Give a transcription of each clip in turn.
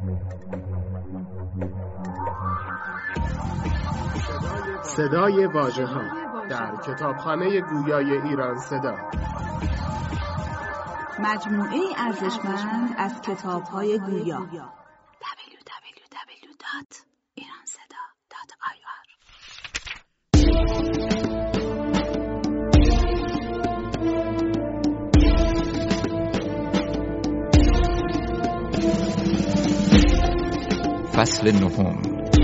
صدای واژه‌ها در کتابخانه گویای ایران صدا، مجموعه ارزشمند از کتاب‌های گویا. www.iranseda.ir فصل نهم.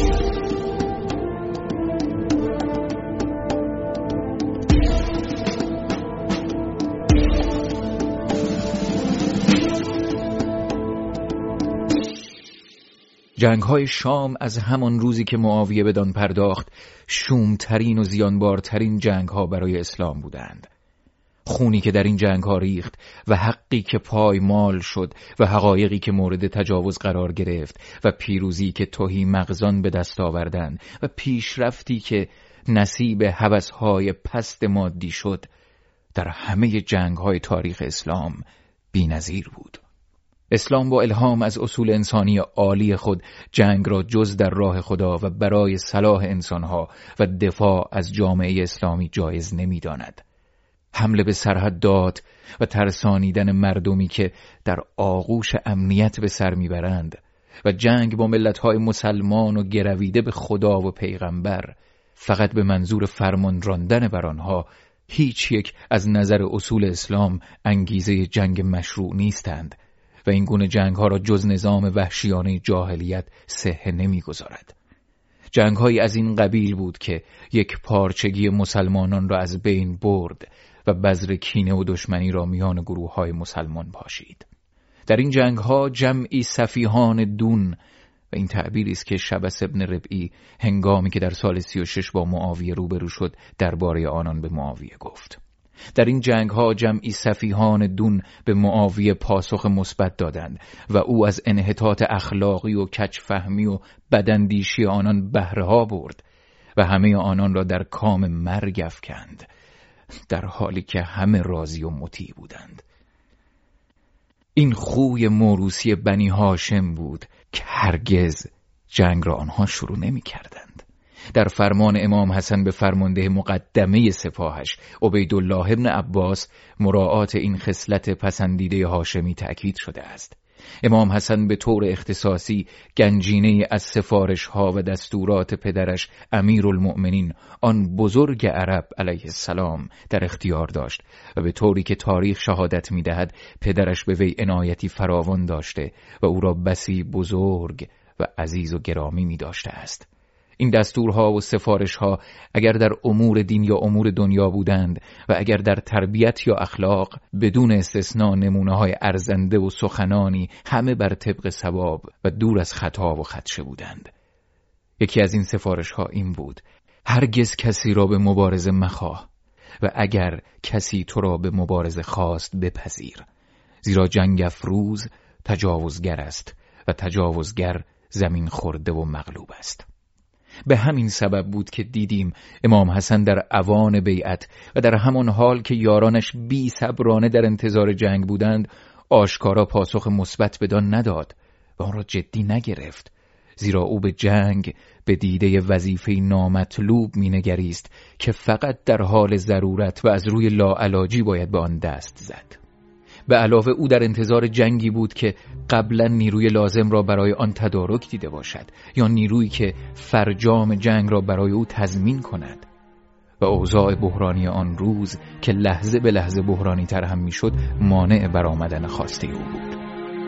جنگ‌های شام از همان روزی که معاویه بدان پرداخت شومترین و زیانبارترین جنگ‌ها برای اسلام بودند. خونی که در این جنگ‌ها ریخت و حقی که پایمال شد و حقایقی که مورد تجاوز قرار گرفت و پیروزی که تهی مغزان به دست آوردند و پیشرفتی که نصیب هوس‌های پست مادی شد، در همه جنگ‌های تاریخ اسلام بی‌نظیر بود. اسلام با الهام از اصول انسانی عالی خود جنگ را جز در راه خدا و برای صلاح انسانها و دفاع از جامعه اسلامی جایز نمی‌داند. حمله به سرحدات و ترسانیدن مردمی که در آغوش امنیت به سر میبرند و جنگ با ملت‌های مسلمان و گرویده به خدا و پیغمبر فقط به منظور فرمان راندن بر آنها هیچ یک از نظر اصول اسلام انگیزه جنگ مشروع نیستند و این گونه جنگ‌ها را جز نظام وحشیانه جاهلیت صحه نمی‌گذارد. جنگ‌هایی از این قبیل بود که یک پارچگی مسلمانان را از بین برد و بذر کینه و دشمنی را میان گروه‌های مسلمان پاشید. در این جنگ‌ها جمعی سفیهان دون، و این تعبیری است که شبس ابن ربعی هنگامی که در سال 36 با معاویه روبرو شد درباره آنان به معاویه گفت. در این جنگ‌ها جمعی سفیهان دون به معاویه پاسخ مثبت دادند و او از انحطاط اخلاقی و کج‌فهمی و بداندیشی آنان بهره‌ها برد و همه آنان را در کام مرگ افکند، در حالی که همه راضی و مطیع بودند. این خوی موروثی بنی هاشم بود که هرگز جنگ را آنها شروع نمی کردند. در فرمان امام حسن به فرمانده مقدمه سپاهش عبیدالله ابن عباس مراعات این خصلت پسندیده هاشمی تأکید شده است. امام حسن به طور اختصاصی گنجینه از سفارش‌ها و دستورات پدرش امیرالمؤمنین آن بزرگ عرب علیه السلام در اختیار داشت و به طوری که تاریخ شهادت می‌دهد پدرش به وی عنایتی فراوان داشته و او را بسی بزرگ و عزیز و گرامی می‌داشته است. این دستورها و سفارشها اگر در امور دین یا امور دنیا بودند و اگر در تربیت یا اخلاق بدون استثناء نمونه‌های ارزنده و سخنانی همه بر طبق صواب و دور از خطا و خدشه بودند. یکی از این سفارشها این بود: هرگز کسی را به مبارزه مخواه و اگر کسی تو را به مبارزه خواست بپذیر، زیرا جنگ افروز تجاوزگر است و تجاوزگر زمین خورده و مغلوب است. به همین سبب بود که دیدیم امام حسن در اوان بیعت و در همان حال که یارانش بی صبرانه در انتظار جنگ بودند آشکارا پاسخ مثبت بدان نداد و آن را جدی نگرفت، زیرا او به جنگ به دیده وظیفه نامطلوب مینگریست که فقط در حال ضرورت و از روی لاعلاجی باید به آن دست زد. به علاوه او در انتظار جنگی بود که قبلا نیروی لازم را برای آن تدارک دیده باشد یا نیرویی که فرجام جنگ را برای او تضمین کند و اوضاع بحرانی آن روز که لحظه به لحظه بحرانی تر هم میشد مانع برآمدن خواسته او بود.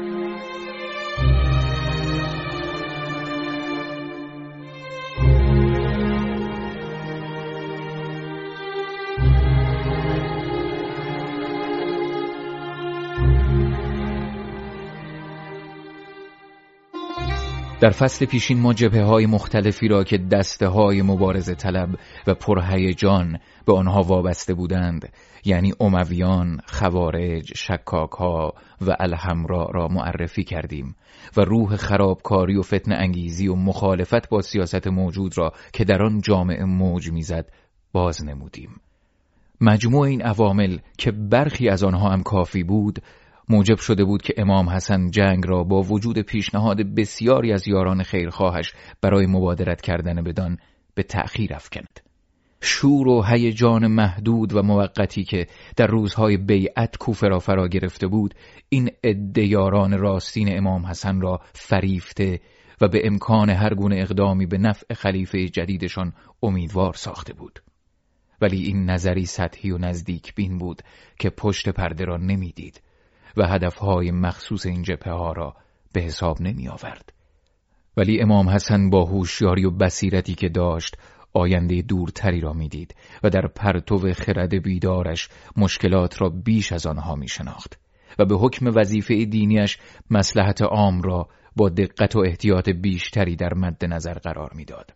در فصل پیشین ما جبهه‌های مختلفی را که دسته‌های مبارزه طلب و پرهیجان به آنها وابسته بودند، یعنی امویان، خوارج، شکاک‌ها و الحمرا را معرفی کردیم و روح خرابکاری و فتنه انگیزی و مخالفت با سیاست موجود را که در آن جامعه موج می‌زد باز نمودیم. مجموع این عوامل که برخی از آنها هم کافی بود، موجب شده بود که امام حسن جنگ را با وجود پیشنهاد بسیاری از یاران خیرخواهش برای مبادرت کردن بدان به تأخیر افکند. شور و هیجان محدود و موقتی که در روزهای بیعت کوفه را فرا گرفته بود، این عده یاران راستین امام حسن را فریفته و به امکان هر گونه اقدامی به نفع خلیفه جدیدشان امیدوار ساخته بود. ولی این نظری سطحی و نزدیک بین بود که پشت پرده را نمیدید و هدفهای مخصوص این جبهه ها را به حساب نمی آورد. ولی امام حسن با هوشیاری و بصیرتی که داشت آینده دورتری را میدید و در پرتو خرد بیدارش مشکلات را بیش از آنها می شناخت و به حکم وظیفه دینیش مصلحت عام را با دقت و احتیاط بیشتری در مد نظر قرار میداد.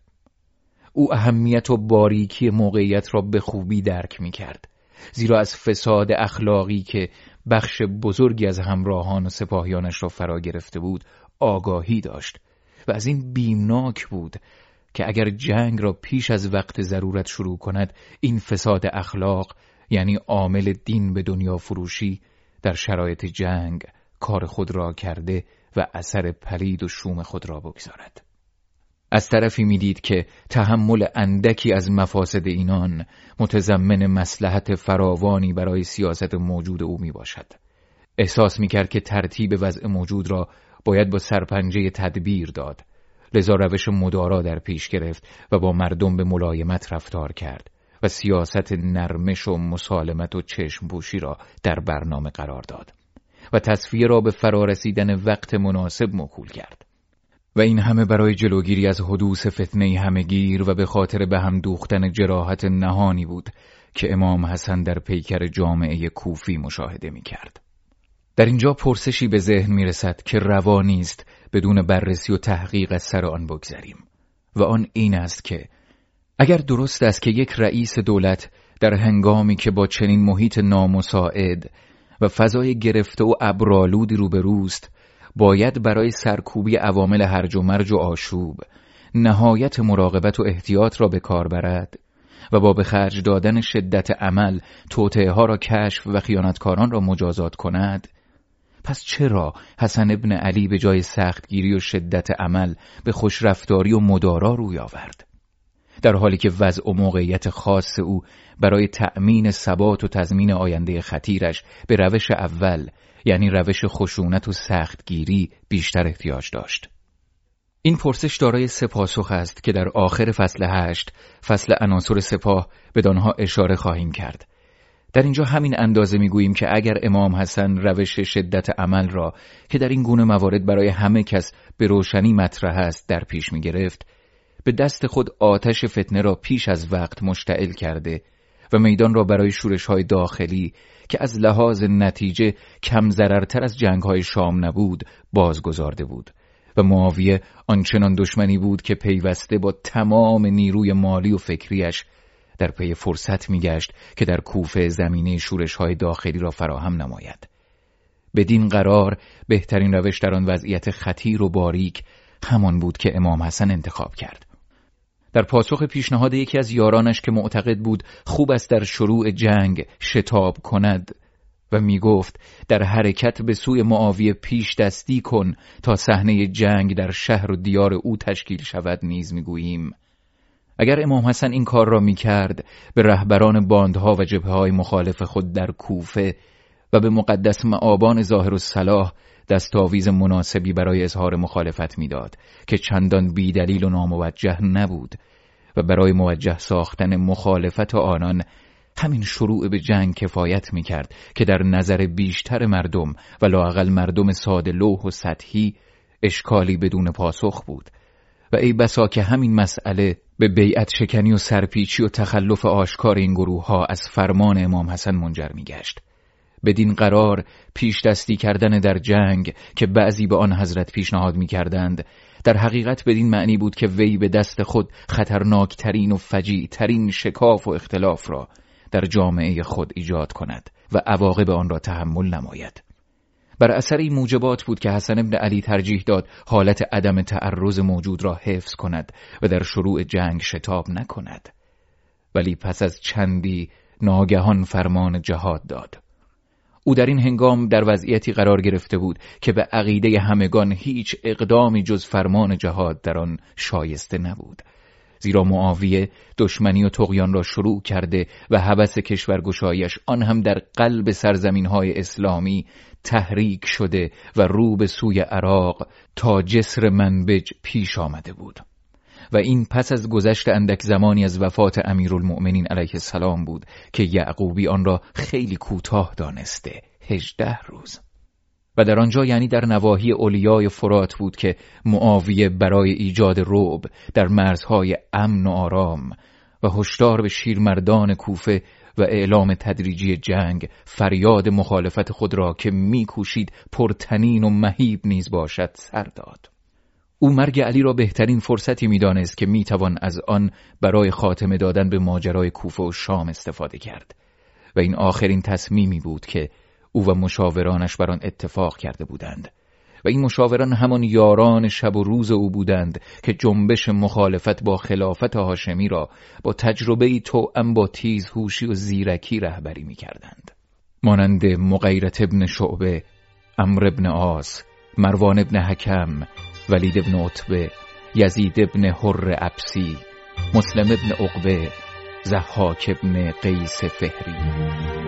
او اهمیت و باریکی موقعیت را به خوبی درک می کرد، زیرا از فساد اخلاقی که بخش بزرگی از همراهان و سپاهیانش را فرا گرفته بود آگاهی داشت و از این بیمناک بود که اگر جنگ را پیش از وقت ضرورت شروع کند، این فساد اخلاق یعنی عامل دین به دنیا فروشی در شرایط جنگ کار خود را کرده و اثر پلید و شوم خود را بگذارد. از طرفی میدید که تحمل اندکی از مفاسد اینان متضمن مصلحت فراوانی برای سیاست موجود او می باشد. احساس می کرد که ترتیب وضع موجود را باید با سرپنجه تدبیر داد، لذا روش مدارا در پیش گرفت و با مردم به ملایمت رفتار کرد و سیاست نرمش و مسالمت و چشمپوشی را در برنامه قرار داد و تصفیه را به فرارسیدن وقت مناسب موکول کرد. و این همه برای جلوگیری از حدوث فتنه همهگیر و به خاطر به هم دوختن جراحت نهانی بود که امام حسن در پیکر جامعه کوفی مشاهده می کرد. در اینجا پرسشی به ذهن می رسد که روا نیست بدون بررسی و تحقیق از سر آن بگذریم و آن این است که اگر درست است که یک رئیس دولت در هنگامی که با چنین محیط نامساعد و فضای گرفته و ابرآلودی روبروست باید برای سرکوبی عوامل هرج و مرج و آشوب نهایت مراقبت و احتیاط را به کار برد و با به خرج دادن شدت عمل توطئه ها را کشف و خیانتکاران را مجازات کند، پس چرا حسن ابن علی به جای سختگیری و شدت عمل به خوشرفتاری و مدارا روی آورد؟ در حالی که وضع و موقعیت خاص او برای تأمین ثبات و تضمین آینده خطیرش به روش اول یعنی روش خشونت و سختگیری بیشتر احتیاج داشت. این پرسش دارای سه پاسخ است که در آخر فصل 8 فصل عناصر سپاه بدانها اشاره خواهیم کرد. در اینجا همین اندازه میگوییم که اگر امام حسن روش شدت عمل را که در این گونه موارد برای همه کس به روشنی مطرح است در پیش میگرفت، به دست خود آتش فتنه را پیش از وقت مشتعل کرده و میدان را برای شورش‌های داخلی که از لحاظ نتیجه کم ضررتر از جنگ‌های شام نبود بازگذارده بود و معاویه آنچنان دشمنی بود که پیوسته با تمام نیروی مالی و فکریش در پی فرصت میگشت که در کوفه زمینه شورش‌های داخلی را فراهم نماید. بدین قرار بهترین روش در آن وضعیت خطیر و باریک همان بود که امام حسن انتخاب کرد. در پاسخ پیشنهاد یکی از یارانش که معتقد بود خوب است در شروع جنگ شتاب کند و می گفت در حرکت به سوی معاویه پیش دستی کن تا صحنه جنگ در شهر و دیار او تشکیل شود، نیز می گوییم اگر امام حسن این کار را می کرد به رهبران باندها و جبهه‌های مخالف خود در کوفه و به مقدس مآبان ظاهر الصلاح دستاویز مناسبی برای اظهار مخالفت میداد که چندان بیدلیل و ناموجه نبود و برای موجه ساختن مخالفت آنان همین شروع به جنگ کفایت میکرد که در نظر بیشتر مردم و لااقل مردم ساده لوح و سطحی اشکالی بدون پاسخ بود و ای بسا که همین مسئله به بیعت شکنی و سرپیچی و تخلف آشکار این گروه ها از فرمان امام حسن منجر میگشت. بدین قرار پیش دستی کردن در جنگ که بعضی به آن حضرت پیشنهاد می کردند در حقیقت بدین معنی بود که وی به دست خود خطرناکترین و فجیعترین شکاف و اختلاف را در جامعه خود ایجاد کند و عواقب آن را تحمل نماید. بر اثر این موجبات بود که حسن ابن علی ترجیح داد حالت عدم تعرض موجود را حفظ کند و در شروع جنگ شتاب نکند. ولی پس از چندی ناگهان فرمان جهاد داد. او در این هنگام در وضعیتی قرار گرفته بود که به عقیده همگان هیچ اقدامی جز فرمان جهاد در آن شایسته نبود، زیرا معاویه دشمنی و طغیان را شروع کرده و هوس کشورگشایش آن هم در قلب سرزمین‌های اسلامی تحریک شده و رو به سوی عراق تا جسر منبج پیش آمده بود. و این پس از گذشت اندک زمانی از وفات امیرالمؤمنین علیه السلام بود که یعقوبی آن را خیلی کوتاه دانسته، 18 روز. و در آنجا یعنی در نواحی اولیای فرات بود که معاویه برای ایجاد رعب در مرزهای امن و آرام و هشدار به شیرمردان کوفه و اعلام تدریجی جنگ فریاد مخالفت خود را که می‌کوشید پرتنین و مهیب نیز باشد سر داد. او مرگ علی را بهترین فرصتی می‌دانست که می‌توان از آن برای خاتمه دادن به ماجرای کوفه و شام استفاده کرد و این آخرین تصمیمی بود که او و مشاورانش بر آن اتفاق کرده بودند و این مشاوران همان یاران شب و روز او بودند که جنبش مخالفت با خلافت هاشمی را با تجربه‌ای توأم با تیزهوشی و زیرکی رهبری می‌کردند، مانند مغیرة ابن شعبه، عمرو بن عاص، مروان بن حکم، ولید بن عتبه، یزید بن حر عبسی، مسلم بن عقبه، ضحاک بن قیس فهری.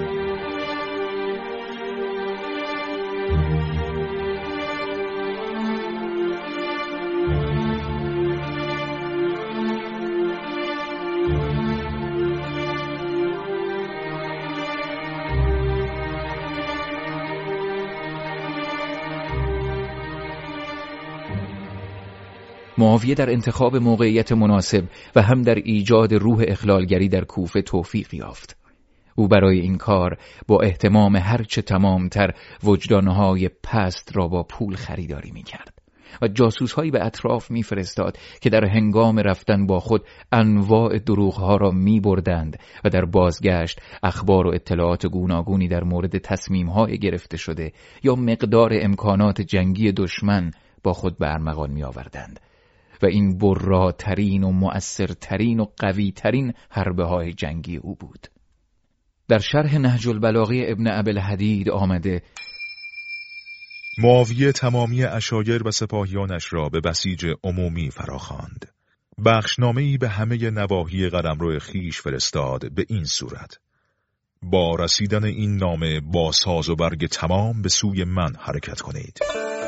معاویه در انتخاب موقعیت مناسب و هم در ایجاد روح اخلالگری در کوفه توفیق یافت. او برای این کار با اهتمام هرچه تمامتر وجدانهای پست را با پول خریداری می‌کرد و جاسوس‌هایی به اطراف می‌فرستاد که در هنگام رفتن با خود انواع دروغ‌ها را می‌بردند و در بازگشت اخبار و اطلاعات گوناگونی در مورد تصمیم‌های گرفته شده یا مقدار امکانات جنگی دشمن با خود به ارمغان می‌آوردند و این براترین و مؤثرترین و قویترین حربه‌های جنگی او بود. در شرح نهج البلاغه ابن ابوالحدید آمده: معاویه تمامی عشایر و سپاهیانش را به بسیج عمومی فراخواند. بخشنامه‌ای به همه نواحی قلمرو خویش فرستاد به این صورت: با رسیدن این نامه با ساز و برگ تمام به سوی من حرکت کنید.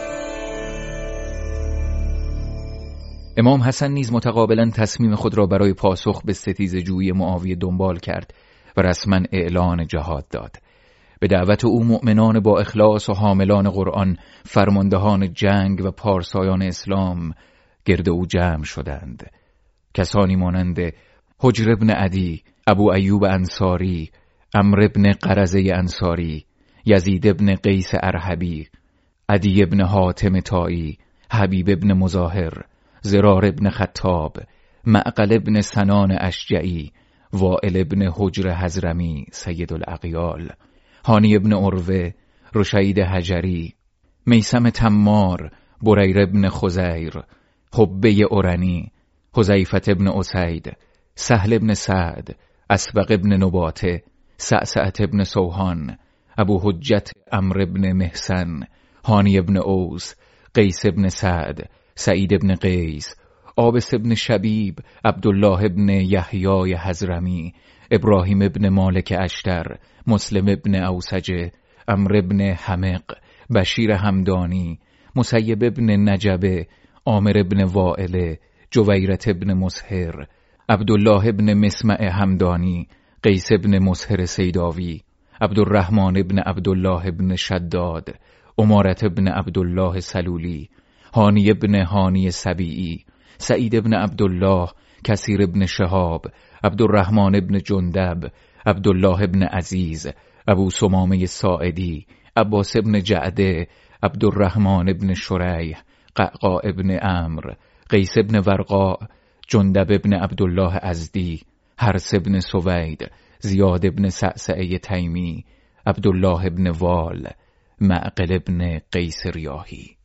امام حسن نیز متقابلا تصمیم خود را برای پاسخ به ستیزجویی معاویه دنبال کرد و رسما اعلان جهاد داد. به دعوت او مؤمنان با اخلاص و حاملان قرآن، فرماندهان جنگ و پارسایان اسلام گرد او جمع شدند. کسانی مانند حجر بن عدی، ابو ایوب انصاری، عمرو بن قرزه انصاری، یزید بن قیس ارحبی، عدی بن حاتم طایی، حبیب بن مظاهر، زرار بن خطاب، معقل بن سنان اشجعی، وائل بن حجر حضرمی سید الاغیال، هانی بن عروه، رشید حجری، میثم تمار، بریر بن خزیر، حبه ارنی، حذیفه بن اسید، سهل بن سعد، اسبق بن نباته، سعسعة بن سوحان، ابو حجت عمرو بن محسن، هانی بن اوس، قیس بن سعد، سعید بن قیس، عابس بن شبیب، عبدالله بن یحیای حضرمی، ابراهیم بن مالک اشتر، مسلم بن اوسجه، عمرو بن حمق، بشیر همدانی، مسیب بن نجبه، عامر بن وائل، جویرت بن مسهر، عبدالله بن مسمع همدانی، قیس بن مسهر سیداوی، عبدالرحمن بن عبدالله بن شداد، عمارت بن عبدالله سلولی، هانی بن هانی سبیعی، سعید بن عبدالله، کثیر بن شهاب، عبدالرحمن بن جندب، عبدالله بن عزیز، ابو سمامه ساعدی، عباس بن جعده، عبدالرحمن بن شریح، قعقاع بن عمرو، قیس بن ورقاء، جندب بن عبدالله ازدی، حرس بن سوید، زیاد بن سعسعه تیمی، عبدالله بن وال، معقل بن قیس ریاحی.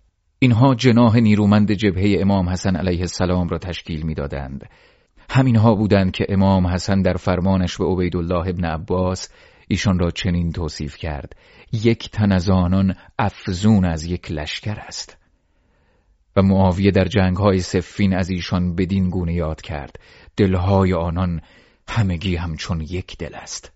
اینها جناح نیرومند جبهه امام حسن علیه السلام را تشکیل می‌دادند. همینها بودند که امام حسن در فرمانش به عبیدالله ابن عباس ایشان را چنین توصیف کرد: یک تن از آنان افزون از یک لشکر است. و معاویه در جنگ‌های صفین از ایشان بدین گونه یاد کرد: دلهای آنان همگی همچون یک دل است.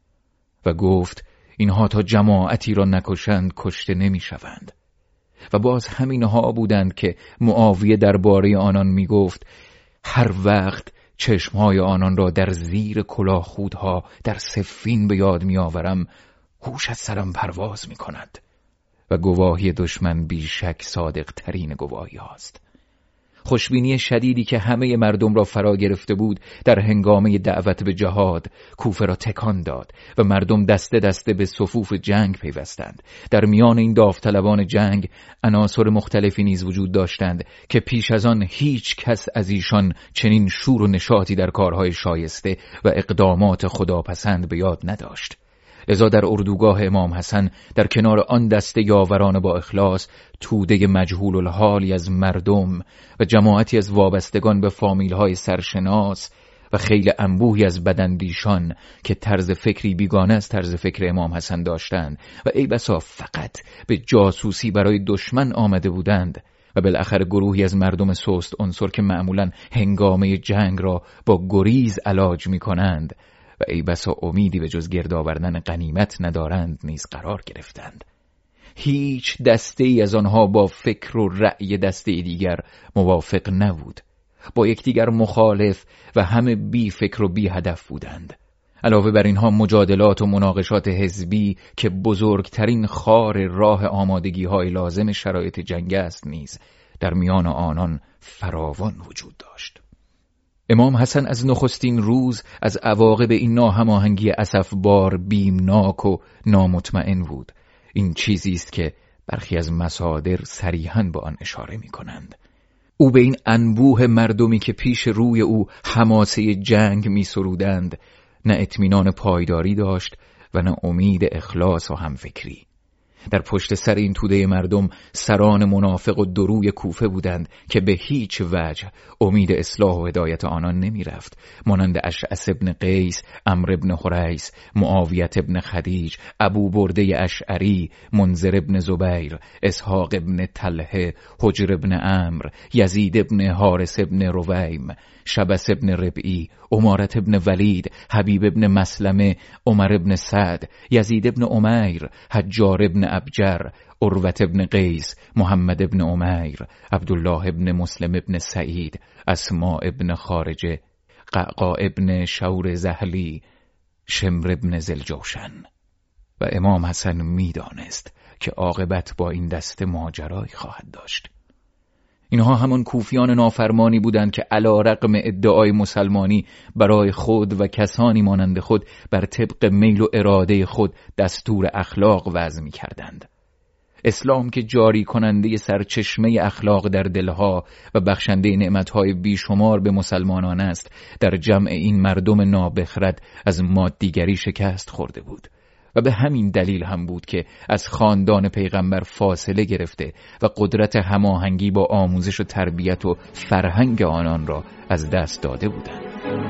و گفت: اینها تا جماعتی را نکشند کشته نمی‌شوند. و باز همینها بودند که معاویه درباره آنان می‌گفت: هر وقت چشمهای آنان را در زیر کلاهخودها در صفین به یاد می‌آورم، هوش از سرم پرواز می‌کند. و گواهی دشمن بیشک صادق ترین گواهی هاست. خوشبینی شدیدی که همه مردم را فرا گرفته بود در هنگامه دعوت به جهاد کوفه را تکان داد و مردم دسته دسته به صفوف جنگ پیوستند. در میان این داوطلبان جنگ عناصر مختلفی نیز وجود داشتند که پیش از آن هیچ کس از ایشان چنین شور و نشاطی در کارهای شایسته و اقدامات خداپسند به یاد نداشت. لذا در اردوگاه امام حسن در کنار آن دسته یاوران با اخلاص، توده مجهول الحالی از مردم و جماعتی از وابستگان به فامیل‌های سرشناس و خیل انبوهی از بداندیشان که طرز فکری بیگانه از طرز فکر امام حسن داشتند و ای بسا فقط به جاسوسی برای دشمن آمده بودند، و بالاخره گروهی از مردم سست عنصر که معمولاً هنگامه جنگ را با گریز علاج می‌کنند و ای بسا امیدی به جز گرد آوردن غنیمت ندارند نیز قرار گرفتند. هیچ دسته ای از آنها با فکر و رأی دسته دیگر موافق نبود، با یکدیگر مخالف و همه بی فکر و بی هدف بودند. علاوه بر اینها مجادلات و مناقشات حزبی که بزرگترین خار راه آمادگی های لازم شرایط جنگ است نیز در میان آنان فراوان وجود داشت. امام حسن از نخستین روز از عواقب این ناهماهنگی اسفبار بیمناک و نامطمئن بود. این چیزی است که برخی از مصادر صریحاً به آن اشاره می‌کنند. او به این انبوه مردمی که پیش روی او حماسه جنگ می‌سرودند نه اطمینان پایداری داشت و نه امید اخلاص و همفکری. در پشت سر این توده مردم سران منافق و دروی کوفه بودند که به هیچ وجه امید اصلاح و هدایت آنان نمی رفت، مانند اشعث ابن قیس، عمرو ابن حریث، معاویة ابن خدیج، ابو برده اشعری، منذر ابن زبیر، اسحاق ابن طلحه، حجر ابن عمرو، یزید ابن حارث ابن رویم، شبس ابن ربعی، امارت ابن ولید، حبیب ابن مسلمه، عمر ابن سعد، یزید ابن امیر، حجار ابن ابجر، عروت ابن قیس، محمد ابن امیر، عبدالله ابن مسلم ابن سعید، اسماء ابن خارجه، قعقاع ابن شور زهلی، شمر ابن زلجوشن. و امام حسن می‌دانست که عاقبت با این دسته ماجرایی خواهد داشت. اینها همان کوفیان نافرمانی بودند که علی رغم ادعای مسلمانی برای خود و کسانی مانند خود بر طبق میل و اراده خود دستور اخلاق وضع می‌کردند. اسلام که جاری کننده سرچشمه اخلاق در دلها و بخشنده نعمتهای بیشمار به مسلمانان است، در جمع این مردم نابخرد از مادیگری شکست خورده بود و به همین دلیل هم بود که از خاندان پیغمبر فاصله گرفته و قدرت هماهنگی با آموزش و تربیت و فرهنگ آنان را از دست داده بودند.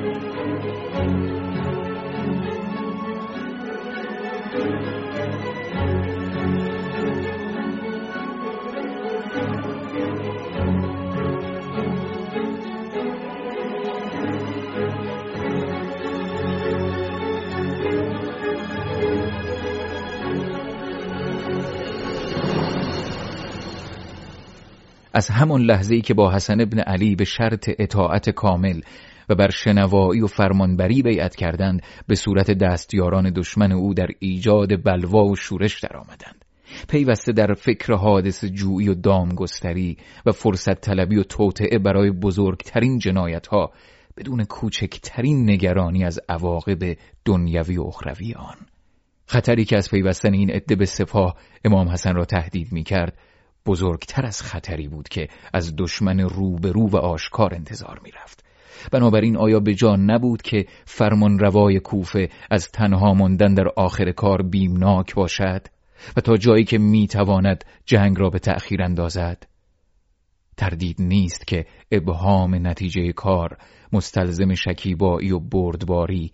از همان لحظه‌ای که با حسن ابن علی به شرط اطاعت کامل و بر شنوایی و فرمانبری بیعت کردند، به صورت دستیاران دشمن او در ایجاد بلوا و شورش درآمدند. پیوسته در فکر حادث جویی و دامگستری و فرصت طلبی و توطئه برای بزرگترین جنایت‌ها بدون کوچکترین نگرانی از عواقب دنیوی و اخروی آن. خطری که از پیوستن این عده به سپاه امام حسن را تهدید می‌کرد بزرگتر از خطری بود که از دشمن روبرو و آشکار انتظار می‌رفت. بنابراین آیا به جا نبود که فرمان روای کوفه از تنها ماندن در آخر کار بیمناک باشد و تا جایی که می‌تواند جنگ را به تأخیر اندازد؟ تردید نیست که ابهام نتیجه کار مستلزم شکیبایی و بردباری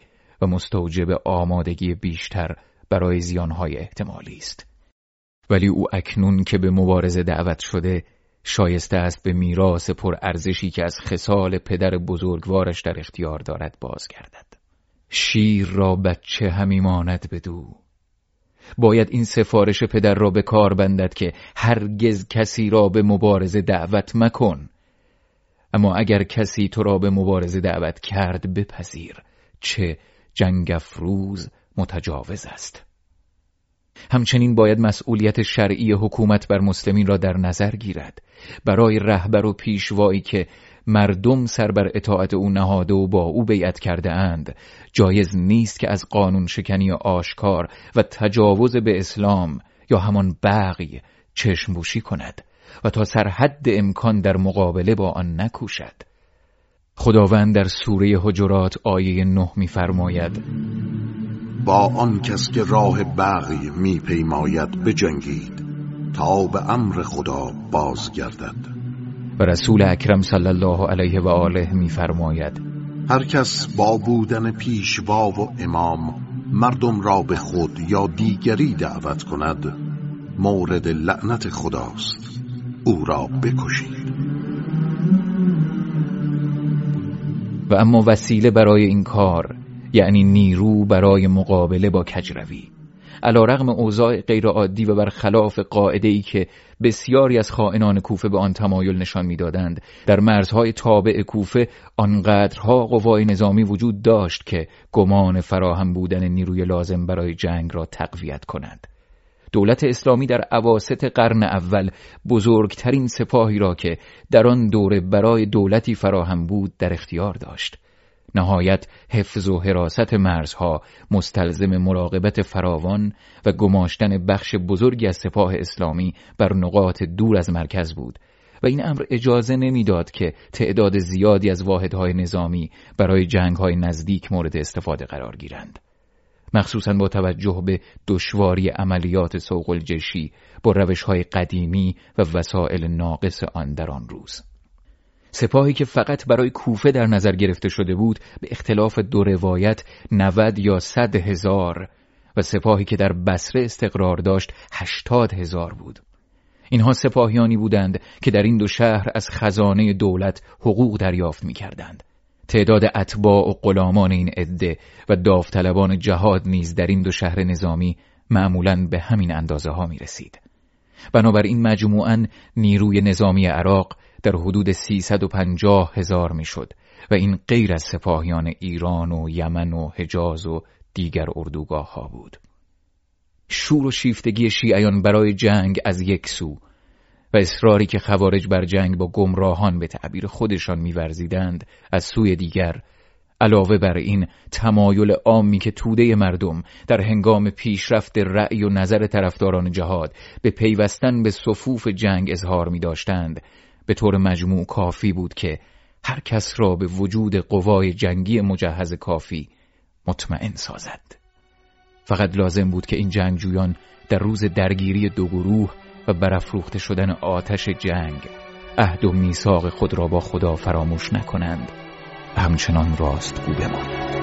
و مستوجب آمادگی بیشتر برای زیانهای احتمالی است. ولی او اکنون که به مبارزه دعوت شده شایسته است به میراث پرارزشی که از خصال پدر بزرگوارش در اختیار دارد بازگردد. شیر را بچه همی ماند بدو. باید این سفارش پدر را به کار بندد که هرگز کسی را به مبارزه دعوت مکن، اما اگر کسی تو را به مبارزه دعوت کرد بپذیر، چه جنگ افروز متجاوز است. همچنین باید مسئولیت شرعی حکومت بر مسلمین را در نظر گیرد. برای رهبر و پیشوایی که مردم سر بر اطاعت او نهاده و با او بیعت کرده اند، جایز نیست که از قانون شکنی آشکار و تجاوز به اسلام یا همان بغی چشم‌پوشی کند و تا سرحد امکان در مقابله با آن نکوشد. خداوند در سوره حجرات آیه 9 می‌فرماید: با آن کس که راه بغی میپیماید بجنگید تا به امر خدا بازگردد. و رسول اکرم صلی الله علیه و آله می‌فرماید: هر کس با بودن پیشوا و امام مردم را به خود یا دیگری دعوت کند مورد لعنت خداست، او را بکشید. و اما وسیله برای این کار، یعنی نیرو برای مقابله با کجروی، علیرغم اوضاع غیرعادی و برخلاف قاعده‌ای که بسیاری از خائنان کوفه به آن تمایل نشان می‌دادند، در مرزهای تابع کوفه آنقدرها قوای نظامی وجود داشت که گمان فراهم بودن نیروی لازم برای جنگ را تقویت کند. دولت اسلامی در اواسط قرن اول بزرگترین سپاهی را که در آن دوره برای دولتی فراهم بود در اختیار داشت. نهایت حفظ و حراست مرزها مستلزم مراقبت فراوان و گماشتن بخش بزرگی از سپاه اسلامی بر نقاط دور از مرکز بود و این امر اجازه نمیداد که تعداد زیادی از واحدهای نظامی برای جنگ‌های نزدیک مورد استفاده قرار گیرند، مخصوصاً با توجه به دشواری عملیات سوق الجیشی با روش‌های قدیمی و وسایل ناقص آن در آن روز. سپاهی که فقط برای کوفه در نظر گرفته شده بود به اختلاف دو روایت 90 یا 100 هزار و سپاهی که در بصره استقرار داشت 80 هزار بود. اینها سپاهیانی بودند که در این دو شهر از خزانه دولت حقوق دریافت می کردند. تعداد اتباع و غلامان این عده و داوطلبان جهاد نیز در این دو شهر نظامی معمولاً به همین اندازه ها می رسید. بنابراین مجموعاً نیروی نظامی عراق در حدود 350 هزار می شد و این غیر از سپاهیان ایران و یمن و حجاز و دیگر اردوگاه ها بود. شور و شیفتگی شیعیان برای جنگ از یک سو و اصراری که خوارج بر جنگ با گمراهان به تعبیر خودشان می‌ورزیدند از سوی دیگر، علاوه بر این تمایل عامی که توده مردم در هنگام پیشرفت رأی و نظر طرفداران جهاد به پیوستن به صفوف جنگ اظهار می‌داشتند، به طور مجموع کافی بود که هر کس را به وجود قوای جنگی مجهز کافی مطمئن سازد. فقط لازم بود که این جنگجویان در روز درگیری دو گروه و برافروخته شدن آتش جنگ عهد و میثاق خود را با خدا فراموش نکنند و همچنان راستگو بمانند.